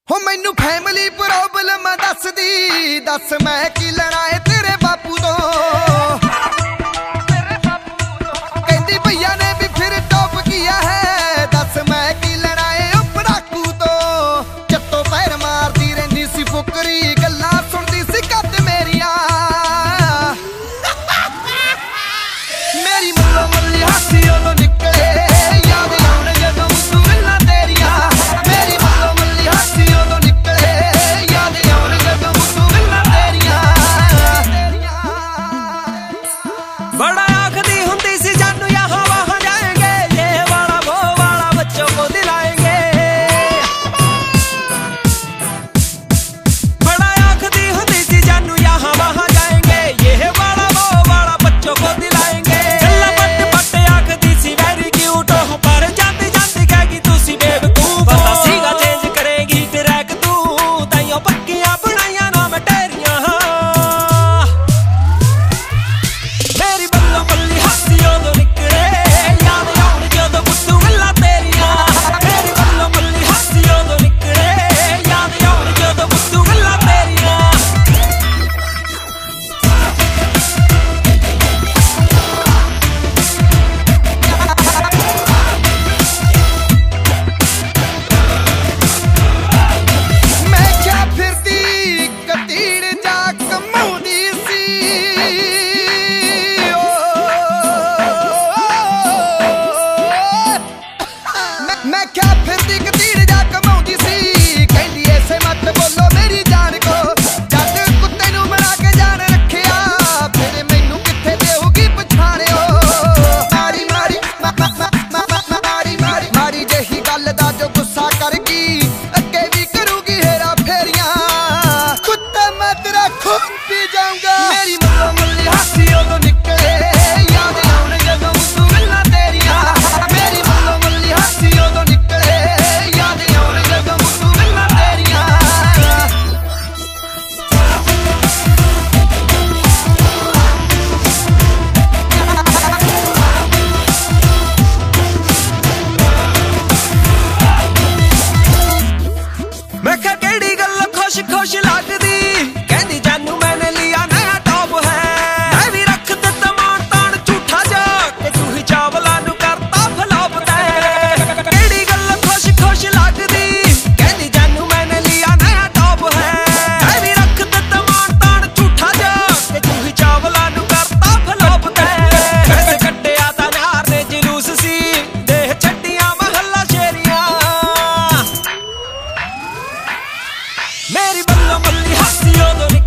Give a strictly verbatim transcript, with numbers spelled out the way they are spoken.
हो मैनू family problem दस दी दस मैं की लेना है तेरे बापू तो कहती भैया ने भी फिर टॉप किया है दस मैं की लेना है पड़ाकू तो चट्टो पैर मारती रही सी फुकरी गल्ला सुनती सी कद मेरिया मेरी मल्लो मल्ली हासी उदों निकले याद आउण जदों तू गल्लां तेरिया मेरी मल्लो मल्ली हासी उदों निकले याद आउण जदों तू गल्लां तेरिया बड़ा आखदी हुंदी सी जानू यहाँ वहाँ जाएंगे ये वाला वो वाला बच्चों को दिलाएंगे बड़ा आखदी हुंदी सी जानू यहाँ वहाँ जाएंगे ये वाला वो वाला बच्चों को दिलाएंगे गल्ला पट पट आखदी सी वेरी क्यूट हो पर जाती जाती कहेगी तू सी बेवकूफ पता सीगा चेंज करेगी ट्रैक तू ताइयों पक्कियां बनाइयां ना मैं तेरियां मेरी बल्लो बल्ली हासी उदों निकले याद आउण जदों बुद्धू गल्लां तेरियां मेरी बल्लो बल्ली हासी उदों निकले याद आउण जदों बुद्धू गल्लां तेरियां मैं क्या फिरती कतीड़ जा कमाउंदी सी ओ मैं- मैं क्या फिरती कतीड़ जा कमाउंदी सी कहंदी ऐसे मत बोलो मेरी जान को जद कुत्ते नू बना के जान रखिया फिर मैनू किथे देऊगी पछाणियो मारी मारी मा- मा- मा- मा- मा- मा- मारी मारी मारी जही गल दा जो गुस्सा कर गई अगे भी करूगी हेरा फेरियां कुत्ते मैं तेरा खून पी जाऊंगा मेरी मल्लो मल्ली हासी उदों निकले याद आउण जदों तू गल्लां तेरियां मेरी मल्लो मल्ली हासी उदों निकले याद आउण जदों तू गल्लां तेरियां मैं क्या केड़ी गल खुश खुश लगदी कहंदी जानू मैंने लिया नया टॉप है मैं भी रख दिता मान तान झूठा जा के तू ही चावला नू करता फ्लॉप तै केड़ी गल खुश खुश लगदी कहंदी जानू मैंने लिया नया टॉप है मैं भी रख दिता मान तान झूठा जा के तू ही चावला नू करता फ्लॉप तै वैसे कट्टिया ता नार ने जलूस सी देह छड्डियां महल्ला शेरियां मेरी बल्लो बल्ली हासी उदों